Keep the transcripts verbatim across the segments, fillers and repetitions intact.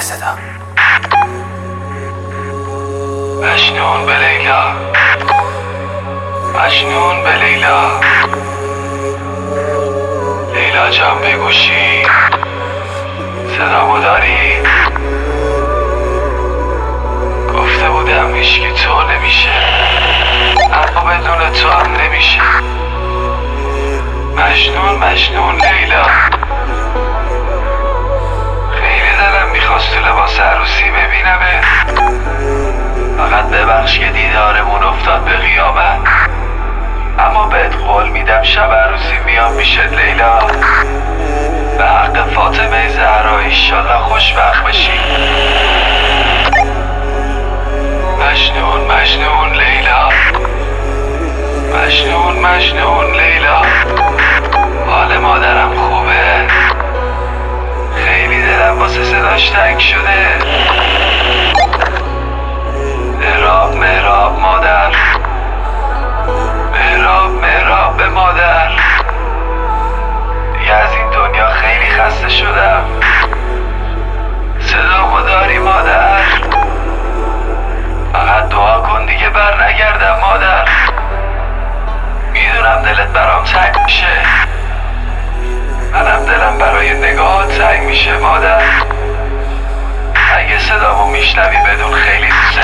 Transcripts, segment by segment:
صدا. مجنون به لیلا، مجنون به لیلا. لیلا جان بگوشی صدامو داری؟ گفته بودم هیچکی تو نمیشه، اما بدون تو هم نمیشه. مجنون مجنون لیلا. خیلی دلم میخواست تو لباس عروسی ببینمه، فقط ببخش که دیدارمون افتاد به قیامت. اما بهت قول میدم شب عروسی میام میشد لیلا. به حق فاطمه زهرا ایشالله خوشبخت بشی. مجنون مجنون لیلا، مجنون مجنون لیلا. حال مادرم خوبه؟ خیلی دلم واسه صداش تنگ شده. مهراب مهراب مادر، مهراب مهراب به مادر. دیگه از این دنیا خیلی خسته شدم. صدامو داری مادر؟ فقط دعا کن دیگه بر نگردم مادر. میدونم دلت برام تنگ میشه، منم دلم برای نگاهات تنگ میشه مادر. اگه صدامو میشنوی بدون خیلی دوست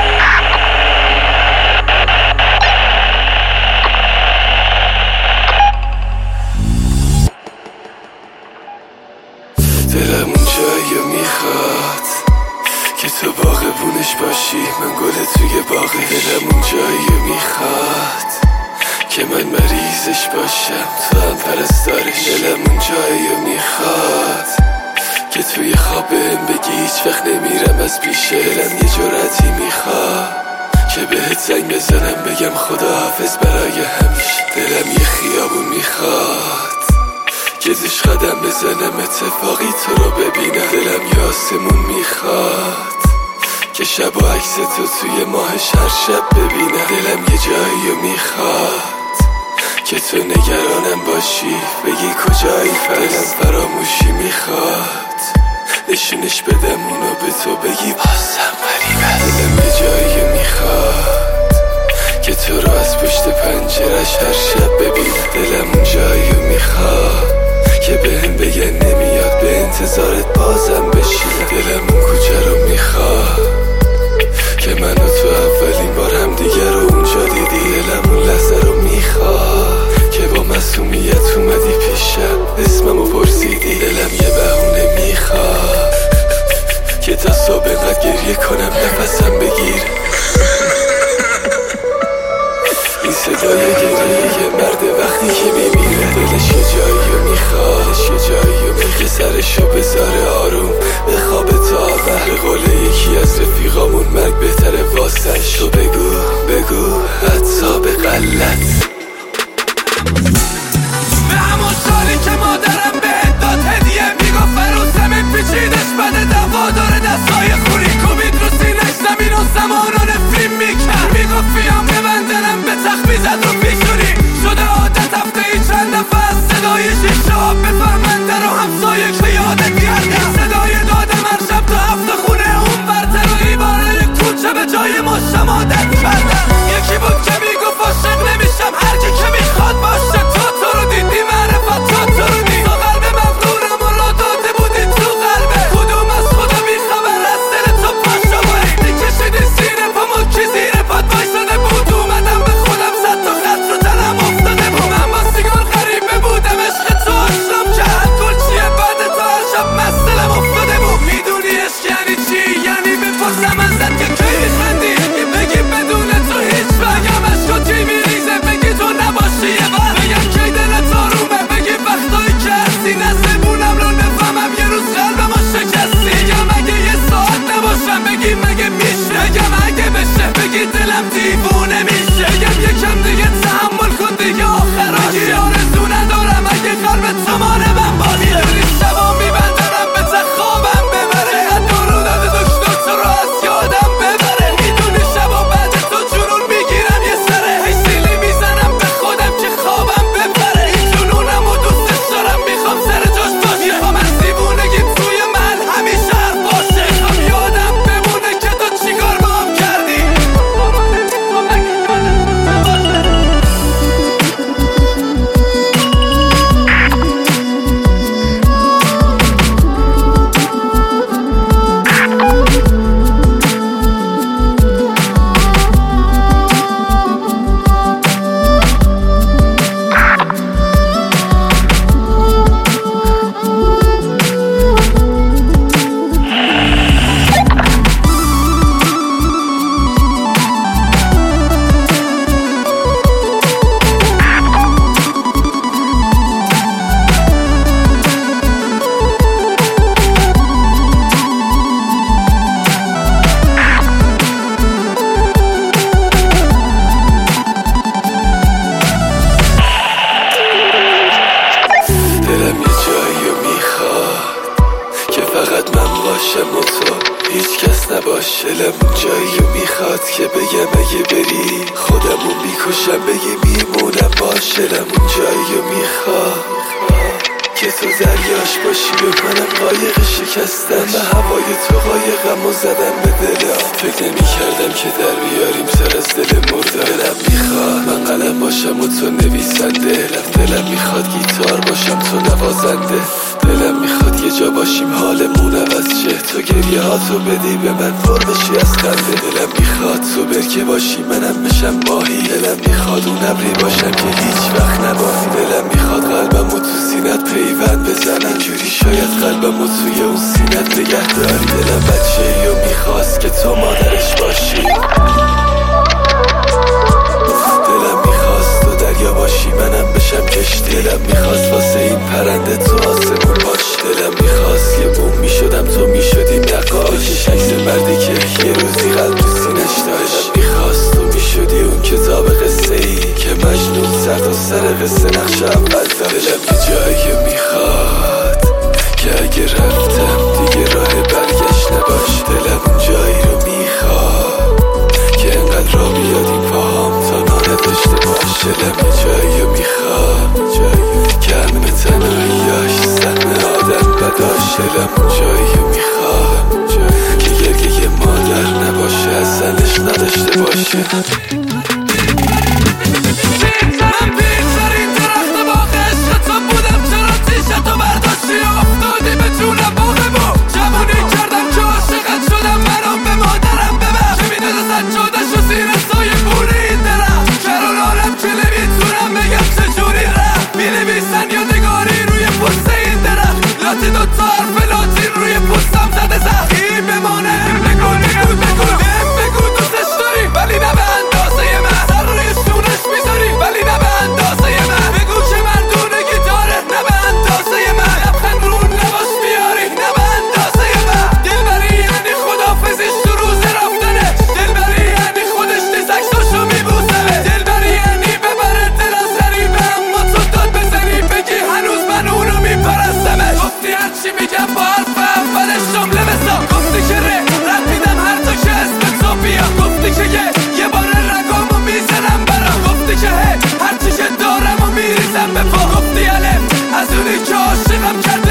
دلم اون جایی میخواد که تو باغبونش باشی، من گل توی باغش. دلم اون جایی میخواد که من مریضش باشم، تو هم پرستارش. دلم اون جایی میخواد که توی خواب بهم بگی هیچ وقت نمیرم از پیشه. دلم یه جرأتی میخواد که بهت زنگ بزنم بگم خداحافظ برای همیشه. دلم یه خیابون میخواد که توش قدم بزنم اتفاقی تو رو ببینم. دلم یه آسمون میخواد که شب و عکس تو توی ماهش هر شب ببینم. دلم یه جایی میخواد که تو نگرانم باشی بگی کجایی. دلم فراموشی میخواد نشونش بدم اونو به تو بگی بازم غریبه. دلم یه جایی میخواد که تو رو از پشت پنجرش هر شب ببینم. دلم اون جایی میخواد که بهم بگن نمیاد به انتظارت بازم بشینم. دلم اون کوچه رو میخواد که منو تو اولین بار هم دیگه رو اونجا دیدی. دلم اون لحظه رو میخواد که با معصومیت اومدی پیشم اسممو پرسیدی. دلم یه بهونه میخواد که تا صبح اینقدر گریه کنم نفسم بگیر. این صدای گریه یه مرد وقتی که میمیره. دلش یه جایی رو میخواد، دلش یه جایی رو میخواد که سرشو بذاره آروم به خواب تا به قول یکی از رفیقامون مرگ بهتره واسش. تو بگو بگو حتی به غلط به همون سالی که مادرم بهت داد هدیه میگفت فروزم این پیچیدش بده دوا داره دستای خونی کوبید رو سینش زمین و زمان رو نفرین میکرد. میگفت بیام ببندنم به تخت میزد رو پیشونی شده عادت هفته ای چند دفعه از صدای شیشه ها بفهمن در و همسایه که یادت کردم. صدای دادم هر شب تا هفته خونه اون برتر و ایباره یک کوچه به جای ماشم عادت کردم. یکی بود که میگفت عاشق نمیشم هرکی که میخواد باشه. تو تو رو دیدی معرفت تو تو رو دید تو قلب مفتورم و را داده بودی تو قلبه. کدوم از خدا بیخبر از دل تو پاشا بایی میکشیدی زیر پا کی زیر پاد بایستاده بود. اومدم به خودم زد تا خط رو تنم افتاده بود. من با سیگار غریبه بودم عشق تو آشنام کرد گل چیه بعد تا هر شب مستلم افتاده بود. میدونی عشق یعنی چی؟ یعنی بپرسم ازت که کی میخندی یکی بگی بدون تو هیچ بگم عشقا چی میریزه بگی تو نباشی یه بر بگم کی دلت آرومه بگی وقتایی که هستی نزدمونم رو نفهمم یه روز قلبمو شکستی. بگم اگه یه ساعت نباشم بگی مگه میشه. بگم اگه بشه بگی دلم دیوونه میشه. بگم یکم دیگه تحمل کن دیگه آخر بگی آرزو ندارم اگه قلبت سمان من بازی. میدونی شبا میبندرم به خوابم ببره حتی رو داده دکتر تو رو از یادم ببره. میدونی شبا بعد تو جنون میگیرم یه سره هی سیلی میزنم به خودم که خوابم ببره. این جنونم و دوستش دارم میخوام سر جاش باشه. میخوام از دیوونگی توی من همیشه حرف باشه. باشم و تو هیچ کس نباش. دلم جایی میخواد که بگم اگه بری خودمو میکشم بگی میمونم باش. دلم جایی میخواد که تو دریاش باشی بکنم قایق شکستم به هوای تو قایقم و زدم به دلم. فکر نمی کردم که در بیاریم سر از دل مرده. دلم میخواد من قلم باشم و تو نویسنده. دلم دلم میخواد گیتار باشم تو نوازنده. دلم میخواد یه جا باشیم حالمون عوض شه تو گریه ها تو بدی به من پر بشی از خنده. دلم میخواد تو برکه باشی منم بشم ماهی. دلم میخواد اون ابری باشم که هیچ وقت نباهی. دلم میخواد قلبم و تو سینت پیوند بزنم اینجوری شاید قلبم و توی اون سینت نگه داری. دلم بچه ای و میخواست که تو مادرش باشی. دلم میخواست تو دریا باشی منم بشم کشتی. دلم میخواست واسه این پرنده تو آسمون باش. دلم میخواست یه بوم میشدم تو میشدی نقاش. بکش عکس مردی که یه روزی قلب تو سینش داشت. دلم میخواست تو میشدی اون کتاب قصه ای که مجنون سر تا سر قصه نقش اول داشت. دلم یه جایی میخواد که اگه رفتم دیگه راه برگشت نباش. دلم اون جایی رو میخواد که انقدر را بیاد این پاهم تا نداشته باش. دلم یه جایی رو میخواد که همه تنهاییاش سهم آدم بداش. دلم اون جایی رو میخواد که گرگه مادر نباشه از زنش نداشته باشه. از اونی که عاشقم کرد